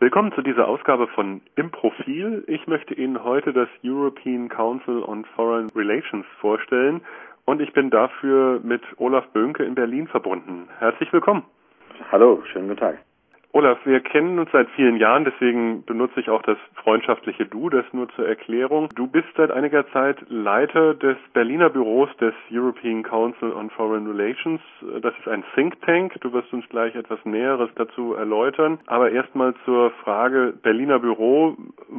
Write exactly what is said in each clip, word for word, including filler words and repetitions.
Willkommen zu dieser Ausgabe von Im Profil. Ich möchte Ihnen heute das European Council on Foreign Relations vorstellen und ich bin dafür mit Olaf Böhnke in Berlin verbunden. Herzlich willkommen. Hallo, schönen guten Tag. Olaf, wir kennen uns seit vielen Jahren, deswegen benutze ich auch das freundschaftliche Du, das nur zur Erklärung. Du bist seit einiger Zeit Leiter des Berliner Büros des European Council on Foreign Relations. Das ist ein Think Tank. Du wirst uns gleich etwas Näheres dazu erläutern. Aber erstmal zur Frage Berliner Büro.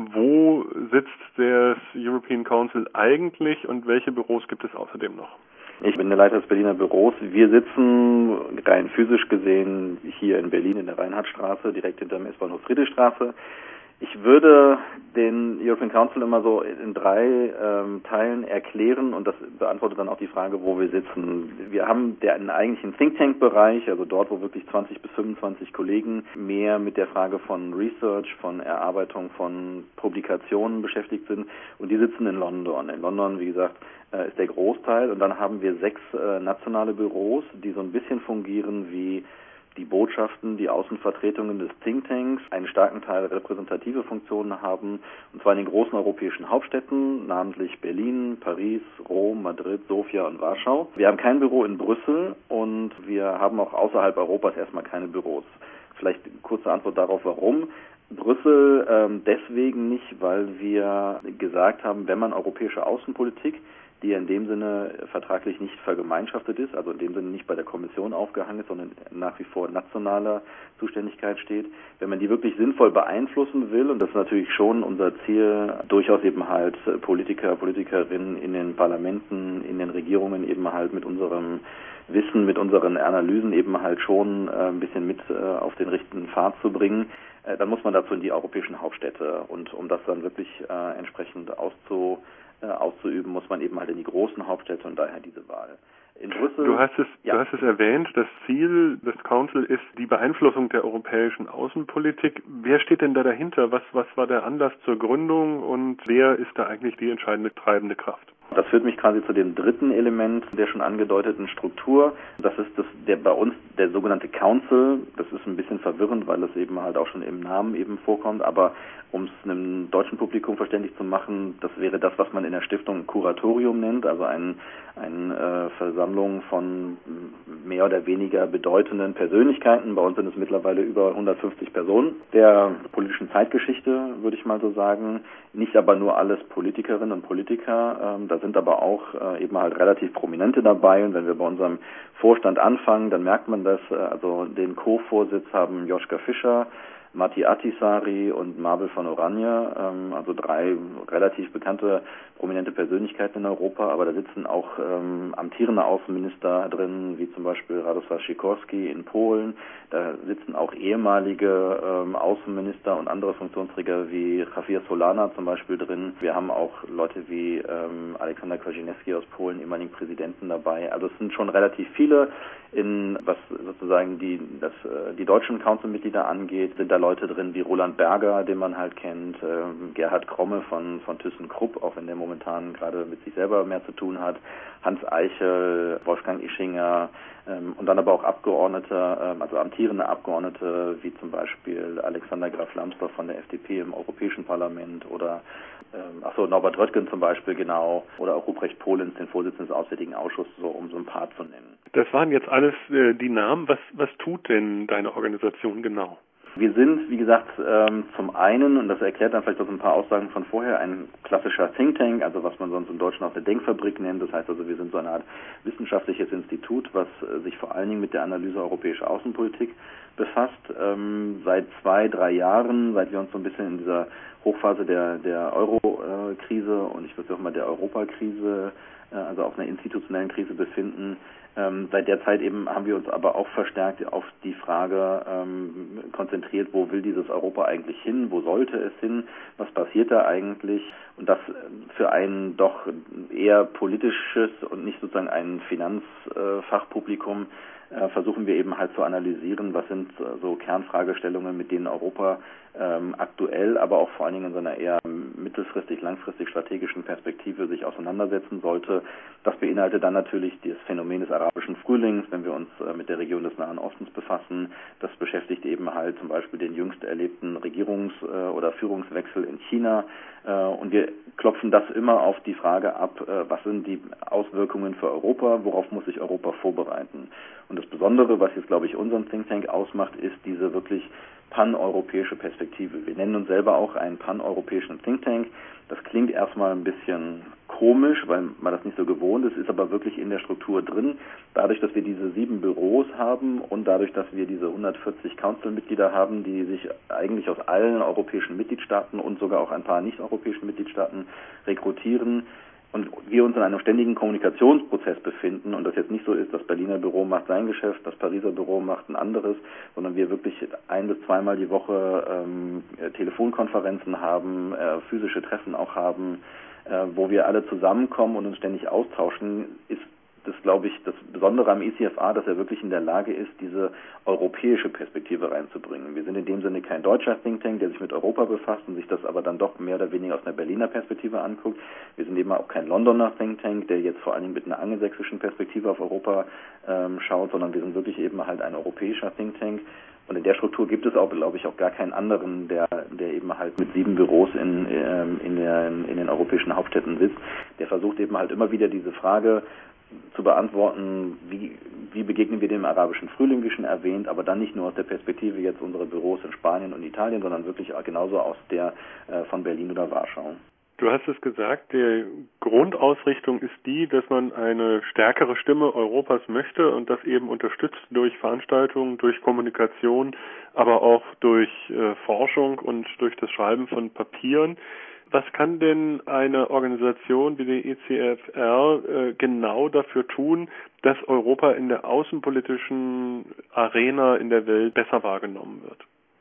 Wo sitzt das European Council eigentlich und welche Büros gibt es außerdem noch? Ich bin der Leiter des Berliner Büros. Wir sitzen rein physisch gesehen hier in Berlin in der Reinhardtstraße, direkt hinter dem S-Bahnhof Friedrichstraße. Ich würde den European Council immer so in drei ähm, Teilen erklären und das beantwortet dann auch die Frage, wo wir sitzen. Wir haben der, einen eigentlichen Think Tank-Bereich, also dort, wo wirklich zwanzig bis fünfundzwanzig Kollegen mehr mit der Frage von Research, von Erarbeitung von Publikationen beschäftigt sind und die sitzen in London. In London, wie gesagt, ist der Großteil und dann haben wir sechs äh, nationale Büros, die so ein bisschen fungieren wie die Botschaften, die Außenvertretungen des Thinktanks, einen starken Teil repräsentative Funktionen haben, und zwar in den großen europäischen Hauptstädten, namentlich Berlin, Paris, Rom, Madrid, Sofia und Warschau. Wir haben kein Büro in Brüssel und wir haben auch außerhalb Europas erstmal keine Büros. Vielleicht kurze Antwort darauf, warum. Brüssel ähm, deswegen nicht, weil wir gesagt haben, wenn man europäische Außenpolitik, die ja in dem Sinne vertraglich nicht vergemeinschaftet ist, also in dem Sinne nicht bei der Kommission aufgehangen ist, sondern nach wie vor nationaler Zuständigkeit steht. Wenn man die wirklich sinnvoll beeinflussen will, und das ist natürlich schon unser Ziel, durchaus eben halt Politiker, Politikerinnen in den Parlamenten, in den Regierungen eben halt mit unserem Wissen, mit unseren Analysen eben halt schon ein bisschen mit auf den richtigen Pfad zu bringen, dann muss man dazu in die europäischen Hauptstädte. Und um das dann wirklich entsprechend auszu auszuüben, muss man eben halt in die großen Hauptstädte und daher diese Wahl. In Brüssel, du hast es, ja. du hast es erwähnt, das Ziel des Council ist die Beeinflussung der europäischen Außenpolitik. Wer steht denn da dahinter? Was, was war der Anlass zur Gründung und wer ist da eigentlich die entscheidende treibende Kraft? Das führt mich quasi zu dem dritten Element der schon angedeuteten Struktur. Das ist das, der bei uns der sogenannte Council. Das ist ein bisschen verwirrend, weil es eben halt auch schon im Namen eben vorkommt. Aber um es einem deutschen Publikum verständlich zu machen, das wäre das, was man in der Stiftung ein Kuratorium nennt, also ein, eine äh, Versammlung von mehr oder weniger bedeutenden Persönlichkeiten. Bei uns sind es mittlerweile über hundertfünfzig Personen der politischen Zeitgeschichte, würde ich mal so sagen. Nicht aber nur alles Politikerinnen und Politiker. Ähm, da sind aber auch äh, eben halt relativ Prominente dabei. Und wenn wir bei unserem Vorstand anfangen, dann merkt man das. Äh, also den Co-Vorsitz haben Joschka Fischer, Matti Ahtisaari und Mabel von Oranje, ähm, also drei relativ bekannte, prominente Persönlichkeiten in Europa, aber da sitzen auch ähm, amtierende Außenminister drin, wie zum Beispiel Radosław Sikorski in Polen, da sitzen auch ehemalige ähm, Außenminister und andere Funktionsträger wie Javier Solana zum Beispiel drin. Wir haben auch Leute wie ähm, Aleksander Kwaśniewski aus Polen, ehemaligen Präsidenten dabei. Also es sind schon relativ viele. In was sozusagen die das die deutschen Council-Mitglieder angeht, sind da Leute drin wie Roland Berger, den man halt kennt, äh, Gerhard Kromme von von ThyssenKrupp, auch wenn der momentan gerade mit sich selber mehr zu tun hat, Hans Eichel, Wolfgang Ischinger ähm, und dann aber auch Abgeordnete, ähm, also amtierende Abgeordnete wie zum Beispiel Alexander Graf Lambsdorff von der F D P im Europäischen Parlament oder ähm, achso, Norbert Röttgen zum Beispiel, genau, oder auch Ruprecht Polenz, den Vorsitzenden des Auswärtigen Ausschusses, so um so ein paar zu nennen. Das waren jetzt alles äh, die Namen. Was, was tut denn deine Organisation genau? Wir sind, wie gesagt, ähm, zum einen, und das erklärt dann vielleicht auch so ein paar Aussagen von vorher, ein klassischer Think Tank, also was man sonst im Deutschen auch eine Denkfabrik nennt. Das heißt also, wir sind so eine Art wissenschaftliches Institut, was äh, sich vor allen Dingen mit der Analyse europäischer Außenpolitik befasst. Ähm, seit zwei, drei Jahren, seit wir uns so ein bisschen in dieser Hochphase der, der Euro-Krise und ich würde auch mal der Europakrise, äh, also auf einer institutionellen Krise befinden, Ähm, seit der Zeit eben haben wir uns aber auch verstärkt auf die Frage ähm, konzentriert, wo will dieses Europa eigentlich hin, wo sollte es hin, was passiert da eigentlich, und das für ein doch eher politisches und nicht sozusagen ein Finanzfachpublikum äh, versuchen wir eben halt zu analysieren, was sind so Kernfragestellungen, mit denen Europa ähm, aktuell, aber auch vor allen Dingen in seiner eher mittelfristig, langfristig strategischen Perspektive sich auseinandersetzen sollte. Das beinhaltet dann natürlich das Phänomen des arabischen Frühlings, wenn wir uns mit der Region des Nahen Ostens befassen. Das beschäftigt eben halt zum Beispiel den jüngst erlebten Regierungs- oder Führungswechsel in China. Und wir klopfen das immer auf die Frage ab, was sind die Auswirkungen für Europa, worauf muss sich Europa vorbereiten. Und das Besondere, was jetzt, glaube ich, unseren Think Tank ausmacht, ist diese wirklich paneuropäische Perspektive. Wir nennen uns selber auch einen paneuropäischen Think Tank. Das klingt erstmal ein bisschen komisch, weil man das nicht so gewohnt ist, ist aber wirklich in der Struktur drin. Dadurch, dass wir diese sieben Büros haben und dadurch, dass wir diese hundertvierzig Council-Mitglieder haben, die sich eigentlich aus allen europäischen Mitgliedstaaten und sogar auch ein paar nicht-europäischen Mitgliedstaaten rekrutieren, und wir uns in einem ständigen Kommunikationsprozess befinden und das jetzt nicht so ist, das Berliner Büro macht sein Geschäft, das Pariser Büro macht ein anderes, sondern wir wirklich ein- bis zweimal die Woche ähm, Telefonkonferenzen haben, äh, physische Treffen auch haben, äh, wo wir alle zusammenkommen und uns ständig austauschen, ist das, glaube ich, das Besondere am E C F A, dass er wirklich in der Lage ist, diese europäische Perspektive reinzubringen. Wir sind in dem Sinne kein deutscher Think Tank, der sich mit Europa befasst und sich das aber dann doch mehr oder weniger aus einer Berliner Perspektive anguckt. Wir sind eben auch kein Londoner Think Tank, der jetzt vor allen Dingen mit einer angelsächsischen Perspektive auf Europa ähm, schaut, sondern wir sind wirklich eben halt ein europäischer Think Tank. Und in der Struktur gibt es auch, glaube ich, auch gar keinen anderen, der, der eben halt mit sieben Büros in, in, der, in den europäischen Hauptstädten sitzt. Der versucht eben halt immer wieder diese Frage zu beantworten, wie, wie begegnen wir dem arabischen Frühling, wie schon erwähnt, aber dann nicht nur aus der Perspektive jetzt unserer Büros in Spanien und Italien, sondern wirklich genauso aus der äh, von Berlin oder Warschau. Du hast es gesagt, die Grundausrichtung ist die, dass man eine stärkere Stimme Europas möchte und das eben unterstützt durch Veranstaltungen, durch Kommunikation, aber auch durch äh, Forschung und durch das Schreiben von Papieren. Was kann denn eine Organisation wie die E C F R äh, genau dafür tun, dass Europa in der außenpolitischen Arena in der Welt besser wahrgenommen wird?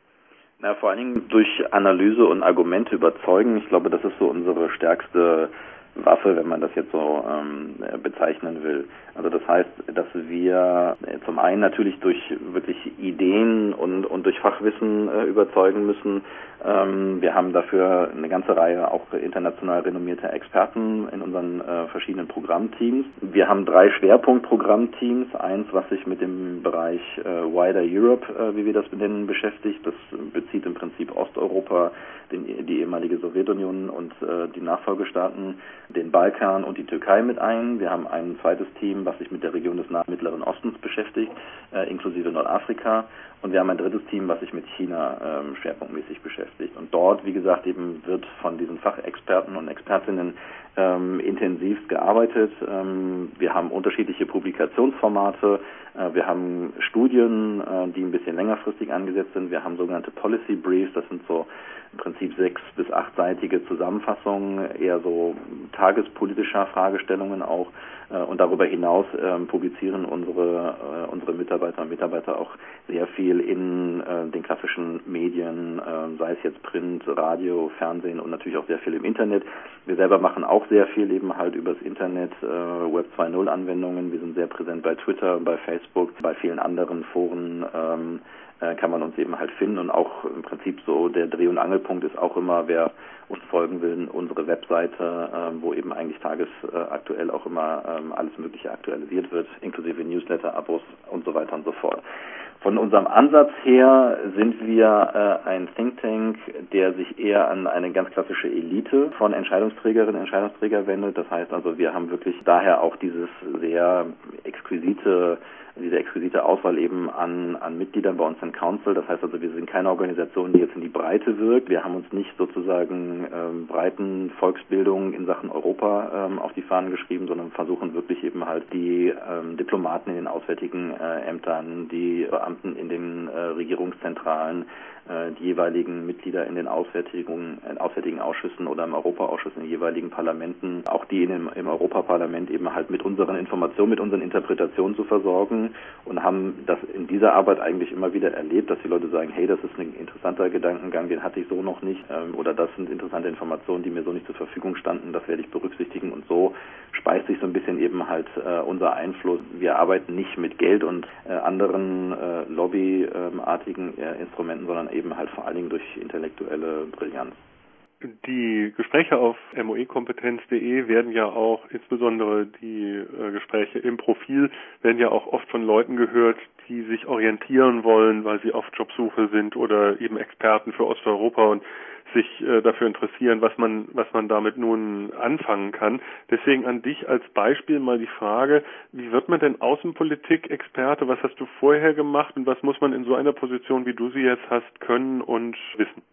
Na, vor allen Dingen durch Analyse und Argumente überzeugen. Ich glaube, das ist so unsere stärkste Waffe, wenn man das jetzt so ähm, bezeichnen will. Also das heißt, dass wir zum einen natürlich durch wirklich Ideen und, und durch Fachwissen äh, überzeugen müssen. Ähm, wir haben dafür eine ganze Reihe auch international renommierter Experten in unseren äh, verschiedenen Programmteams. Wir haben drei Schwerpunktprogrammteams. Eins, was sich mit dem Bereich äh, Wider Europe, äh, wie wir das benennen, beschäftigt. Das bezieht im Prinzip Osteuropa, den, die ehemalige Sowjetunion und äh, die Nachfolgestaaten, den Balkan und die Türkei mit ein. Wir haben ein zweites Team, was sich mit der Region des Nahen Mittleren Ostens beschäftigt, äh, inklusive Nordafrika. Und wir haben ein drittes Team, was sich mit China ähm, schwerpunktmäßig beschäftigt. Und dort, wie gesagt, eben wird von diesen Fachexperten und Expertinnen ähm, intensiv gearbeitet. Ähm, wir haben unterschiedliche Publikationsformate. Äh, wir haben Studien, äh, die ein bisschen längerfristig angesetzt sind. Wir haben sogenannte Policy Briefs. Das sind so im Prinzip sechs- bis achtseitige Zusammenfassungen, eher so tagespolitischer Fragestellungen auch. Und darüber hinaus ähm, publizieren unsere äh, unsere Mitarbeiter und Mitarbeiter auch sehr viel in äh, den klassischen Medien, äh, sei es jetzt Print, Radio, Fernsehen und natürlich auch sehr viel im Internet. Wir selber machen auch sehr viel eben halt übers Internet, äh, Web zwei Punkt null Anwendungen. Wir sind sehr präsent bei Twitter, bei Facebook, bei vielen anderen Foren. Ähm, kann man uns eben halt finden und auch im Prinzip so der Dreh- und Angelpunkt ist auch immer, wer uns folgen will, unsere Webseite, ähm, wo eben eigentlich tagesaktuell auch immer ähm, alles Mögliche aktualisiert wird, inklusive Newsletter, Abos und so weiter und so fort. Von unserem Ansatz her sind wir äh, ein Think Tank, der sich eher an eine ganz klassische Elite von Entscheidungsträgerinnen und Entscheidungsträger wendet. Das heißt also, wir haben wirklich daher auch dieses sehr exquisite diese exquisite Auswahl eben an, an Mitgliedern bei uns im Council. Das heißt also, wir sind keine Organisation, die jetzt in die Breite wirkt. Wir haben uns nicht sozusagen ähm, breiten Volksbildung in Sachen Europa ähm, auf die Fahnen geschrieben, sondern versuchen wirklich eben halt die ähm, Diplomaten in den auswärtigen äh, Ämtern, die Beamten in den äh, Regierungszentralen, äh, die jeweiligen Mitglieder in den Auswärtigen, äh, auswärtigen Ausschüssen oder im Europaausschuss in den jeweiligen Parlamenten, auch die in dem, im Europaparlament eben halt mit unseren Informationen, mit unseren Interpretationen zu versorgen. Und haben das in dieser Arbeit eigentlich immer wieder erlebt, dass die Leute sagen, hey, das ist ein interessanter Gedankengang, den hatte ich so noch nicht, ähm, oder das sind interessante Informationen, die mir so nicht zur Verfügung standen, das werde ich berücksichtigen, und so speist sich so ein bisschen eben halt äh, unser Einfluss. Wir arbeiten nicht mit Geld und äh, anderen äh, lobbyartigen äh, Instrumenten, sondern eben halt vor allen Dingen durch intellektuelle Brillanz. Die Gespräche auf m o e kompetenz punkt de werden ja auch, insbesondere die äh, Gespräche im Profil, werden ja auch oft von Leuten gehört, die sich orientieren wollen, weil sie auf Jobsuche sind oder eben Experten für Osteuropa und sich äh, dafür interessieren, was man was man damit nun anfangen kann. Deswegen an dich als Beispiel mal die Frage, wie wird man denn Außenpolitik-Experte? Was hast du vorher gemacht und was muss man in so einer Position, wie du sie jetzt hast, können und wissen?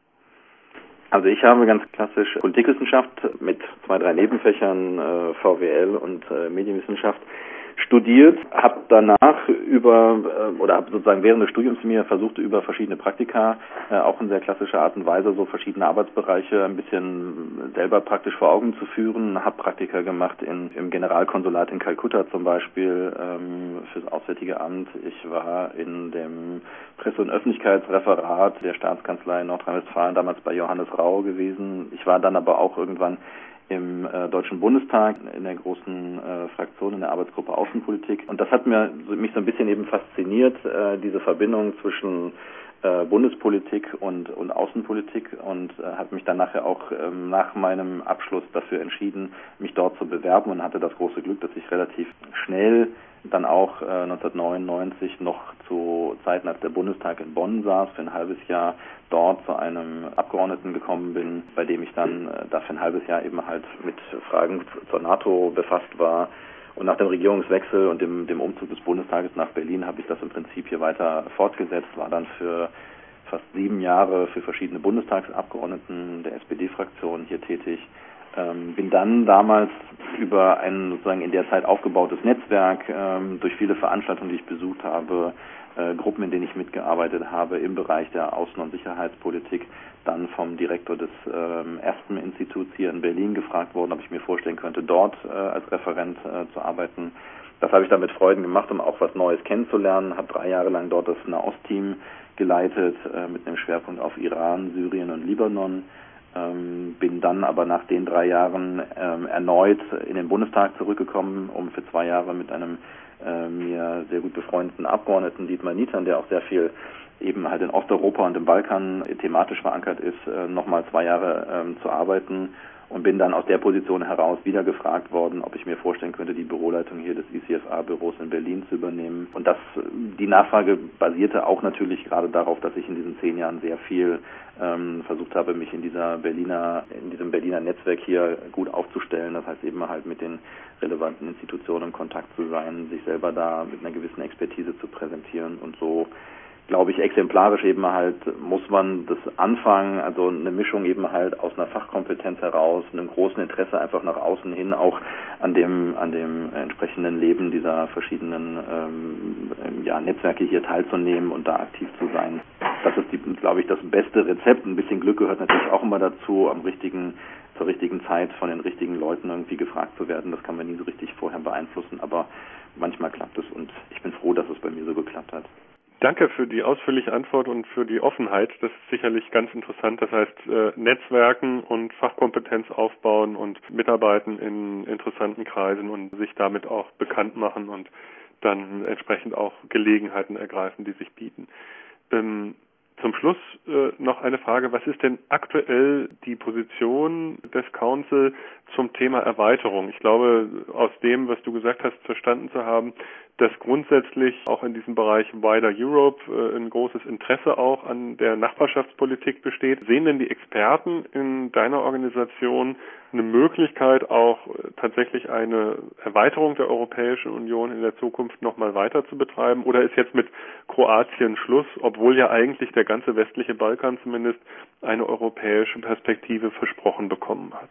Also ich habe ganz klassisch Politikwissenschaft mit zwei, drei Nebenfächern, äh, V W L und äh, Medienwissenschaft studiert, habe danach über äh, oder habe sozusagen während des Studiums mir versucht, über verschiedene Praktika, äh, auch in sehr klassischer Art und Weise, so verschiedene Arbeitsbereiche ein bisschen selber praktisch vor Augen zu führen. Habe Praktika gemacht in, im Generalkonsulat in Kalkutta zum Beispiel ähm, fürs Auswärtige Amt. Ich war in dem Presse- und Öffentlichkeitsreferat der Staatskanzlei in Nordrhein-Westfalen, damals bei Johannes Rau gewesen. Ich war dann aber auch irgendwann im äh, Deutschen Bundestag in der großen äh, Fraktion in der Arbeitsgruppe Außenpolitik. Und das hat mir mich so ein bisschen eben fasziniert, äh, diese Verbindung zwischen äh, Bundespolitik und, und Außenpolitik, und äh, habe mich dann nachher auch ähm, nach meinem Abschluss dafür entschieden, mich dort zu bewerben, und hatte das große Glück, dass ich relativ schnell dann auch äh, neunzehnhundertneunundneunzig noch zu Zeiten, als der Bundestag in Bonn saß, für ein halbes Jahr dort zu einem Abgeordneten gekommen bin, bei dem ich dann äh, da für ein halbes Jahr eben halt mit Fragen zur NATO befasst war. Und nach dem Regierungswechsel und dem, dem Umzug des Bundestages nach Berlin habe ich das im Prinzip hier weiter fortgesetzt, war dann für fast sieben Jahre für verschiedene Bundestagsabgeordneten der S P D-Fraktion hier tätig. Ähm, bin dann damals über ein sozusagen in der Zeit aufgebautes Netzwerk, ähm, durch viele Veranstaltungen, die ich besucht habe, äh, Gruppen, in denen ich mitgearbeitet habe im Bereich der Außen- und Sicherheitspolitik, dann vom Direktor des ähm, ersten Instituts hier in Berlin gefragt worden, ob ich mir vorstellen könnte, dort äh, als Referent äh, zu arbeiten. Das habe ich dann mit Freuden gemacht, um auch was Neues kennenzulernen. Habe drei Jahre lang dort das Nahost-Team geleitet, äh, mit einem Schwerpunkt auf Iran, Syrien und Libanon. Ähm, bin dann aber nach den drei Jahren ähm, erneut in den Bundestag zurückgekommen, um für zwei Jahre mit einem äh, mir sehr gut befreundeten Abgeordneten, Dietmar Nietern, der auch sehr viel eben halt in Osteuropa und im Balkan thematisch verankert ist, äh, nochmal zwei Jahre ähm, zu arbeiten, und bin dann aus der Position heraus wieder gefragt worden, ob ich mir vorstellen könnte, die Büroleitung hier des I C F A-Büros in Berlin zu übernehmen. Und das, die Nachfrage basierte auch natürlich gerade darauf, dass ich in diesen zehn Jahren sehr viel ähm, versucht habe, mich in dieser Berliner, in diesem Berliner Netzwerk hier gut aufzustellen. Das heißt eben halt mit den relevanten Institutionen in Kontakt zu sein, sich selber da mit einer gewissen Expertise zu präsentieren, und so, glaube ich, exemplarisch eben halt muss man das anfangen, also eine Mischung eben halt aus einer Fachkompetenz heraus, einem großen Interesse einfach nach außen hin auch an dem an dem entsprechenden Leben dieser verschiedenen ähm, ja, Netzwerke hier teilzunehmen und da aktiv zu sein. Das ist, die, glaube ich, das beste Rezept. Ein bisschen Glück gehört natürlich auch immer dazu, am richtigen zur richtigen Zeit von den richtigen Leuten irgendwie gefragt zu werden. Das kann man nie so richtig vorher beeinflussen, aber manchmal klappt es, und ich bin froh, dass es bei mir so geklappt hat. Danke für die ausführliche Antwort und für die Offenheit. Das ist sicherlich ganz interessant. Das heißt, äh, Netzwerken und Fachkompetenz aufbauen und mitarbeiten in interessanten Kreisen und sich damit auch bekannt machen und dann entsprechend auch Gelegenheiten ergreifen, die sich bieten. Ähm, Zum Schluss äh, noch eine Frage. Was ist denn aktuell die Position des Council zum Thema Erweiterung? Ich glaube, aus dem, was du gesagt hast, verstanden zu haben, dass grundsätzlich auch in diesem Bereich Wider Europe äh, ein großes Interesse auch an der Nachbarschaftspolitik besteht. Sehen denn die Experten in deiner Organisation eine Möglichkeit, auch äh, tatsächlich eine Erweiterung der Europäischen Union in der Zukunft nochmal weiter zu betreiben? Oder ist jetzt mit Kroatien Schluss, obwohl ja eigentlich der ganze westliche Balkan zumindest eine europäische Perspektive versprochen bekommen hat?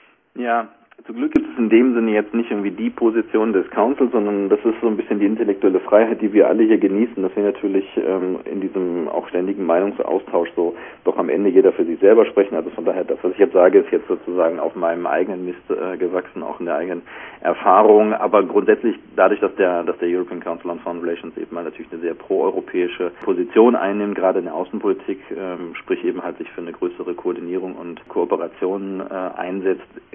Ja, zum Glück gibt es in dem Sinne jetzt nicht irgendwie die Position des Councils, sondern das ist so ein bisschen die intellektuelle Freiheit, die wir alle hier genießen, dass wir natürlich ähm, in diesem auch ständigen Meinungsaustausch so doch am Ende jeder für sich selber sprechen. Also von daher, das, was ich jetzt sage, ist jetzt sozusagen auf meinem eigenen Mist äh, gewachsen, auch in der eigenen Erfahrung. Aber grundsätzlich dadurch, dass der, dass der European Council on Foreign Relations eben mal natürlich eine sehr proeuropäische Position einnimmt, gerade in der Außenpolitik, ähm, sprich eben halt sich für eine größere Koordinierung und Kooperation äh, einsetzt,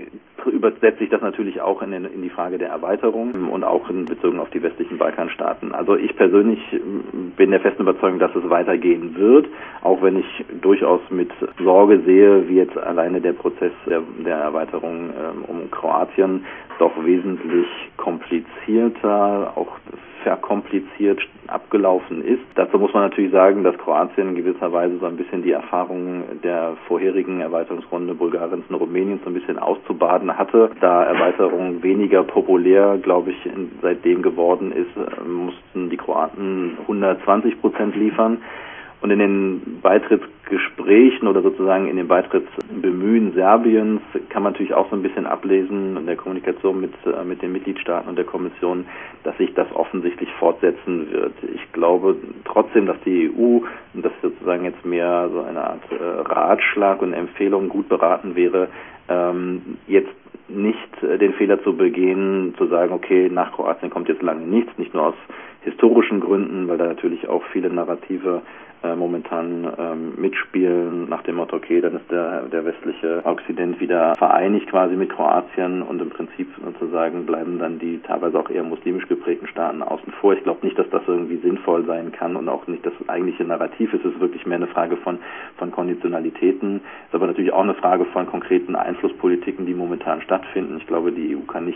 übersetzt sich das natürlich auch in, den, in die Frage der Erweiterung und auch in Bezug auf die westlichen Balkanstaaten. Also ich persönlich bin der festen Überzeugung, dass es weitergehen wird, auch wenn ich durchaus mit Sorge sehe, wie jetzt alleine der Prozess der, der Erweiterung ähm, um Kroatien doch wesentlich komplizierter, auch verkompliziert abgelaufen ist. Dazu muss man natürlich sagen, dass Kroatien in gewisser Weise so ein bisschen die Erfahrungen der vorherigen Erweiterungsrunde Bulgariens und Rumäniens so ein bisschen auszubaden hatte. Da Erweiterung weniger populär, glaube ich, seitdem geworden ist, mussten die Kroaten hundertzwanzig Prozent liefern. Und in den Beitrittsgesprächen oder sozusagen in den Beitrittsbemühen Serbiens kann man natürlich auch so ein bisschen ablesen in der Kommunikation mit, mit den Mitgliedstaaten und der Kommission, dass sich das offensichtlich fortsetzen wird. Ich glaube trotzdem, dass die E U, und das sozusagen jetzt mehr so eine Art äh, Ratschlag und Empfehlung gut beraten wäre, ähm, jetzt nicht äh, den Fehler zu begehen, zu sagen, okay, nach Kroatien kommt jetzt lange nichts, nicht nur aus historischen Gründen, weil da natürlich auch viele Narrative äh, momentan ähm, mitspielen, nach dem Motto, okay, dann ist der, der westliche Okzident wieder vereinigt quasi mit Kroatien und im Prinzip sozusagen bleiben dann die teilweise auch eher muslimisch geprägten Staaten außen vor. Ich glaube nicht, dass das irgendwie sinnvoll sein kann und auch nicht das eigentliche Narrativ ist. Es ist wirklich mehr eine Frage von, von Konditionalitäten. Es ist aber natürlich auch eine Frage von konkreten Einflusspolitiken, die momentan stattfinden. Ich glaube, die E U kann nicht,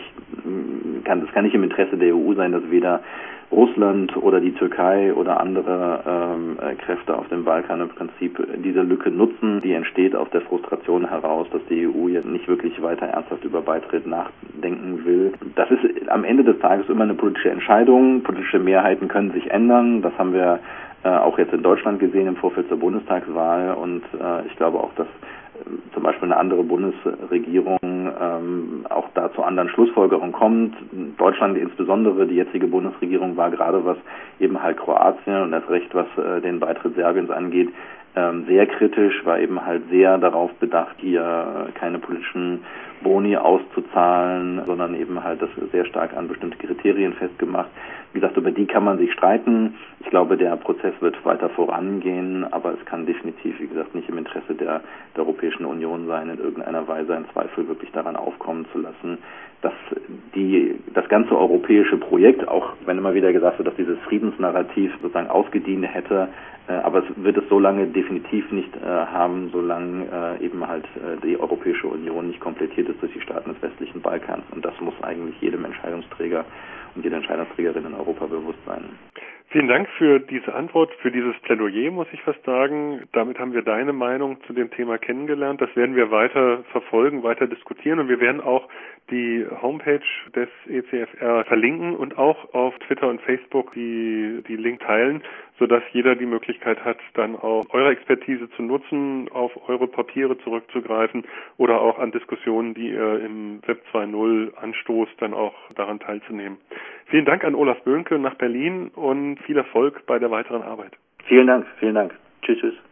kann, es kann nicht im Interesse der E U sein, dass weder Russland oder die Türkei oder andere ähm, Kräfte auf dem Balkan im Prinzip diese Lücke nutzen, die entsteht aus der Frustration heraus, dass die E U jetzt nicht wirklich weiter ernsthaft über Beitritt nachdenken will. Das ist am Ende des Tages immer eine politische Entscheidung. Politische Mehrheiten können sich ändern. Das haben wir äh, auch jetzt in Deutschland gesehen im Vorfeld zur Bundestagswahl und äh, ich glaube auch, dass zum Beispiel eine andere Bundesregierung ähm, auch da zu anderen Schlussfolgerungen kommt. Deutschland insbesondere, die jetzige Bundesregierung war gerade was eben halt Kroatien und das Recht, was äh, den Beitritt Serbiens angeht, ähm, sehr kritisch, war eben halt sehr darauf bedacht, hier äh, keine politischen Boni auszuzahlen, sondern eben halt das sehr stark an bestimmte Kriterien festgemacht. Wie gesagt, über die kann man sich streiten. Ich glaube, der Prozess wird weiter vorangehen, aber es kann definitiv, wie gesagt, nicht im Interesse der, der Europäischen Union sein, in irgendeiner Weise einen Zweifel wirklich daran aufkommen zu lassen, dass die, das ganze europäische Projekt, auch wenn immer wieder gesagt wird, dass dieses Friedensnarrativ sozusagen ausgedient hätte, äh, aber es wird es so lange definitiv nicht äh, haben, solange äh, eben halt äh, die Europäische Union nicht komplettiert ist durch die Staaten des westlichen Balkans. Und das muss eigentlich jedem Entscheidungsträger und jeder Entscheidungsträgerin in Europa bewusst sein. Vielen Dank für diese Antwort, für dieses Plädoyer, muss ich fast sagen. Damit haben wir deine Meinung zu dem Thema kennengelernt. Das werden wir weiter verfolgen, weiter diskutieren und wir werden auch die Homepage des E C F R verlinken und auch auf Twitter und Facebook die, die Link teilen, sodass jeder die Möglichkeit hat, dann auch eure Expertise zu nutzen, auf eure Papiere zurückzugreifen oder auch an Diskussionen, die ihr im Web zwei Punkt null anstoßt, dann auch daran teilzunehmen. Vielen Dank an Olaf Böhnke nach Berlin und viel Erfolg bei der weiteren Arbeit. Vielen Dank, vielen Dank. Tschüss, tschüss.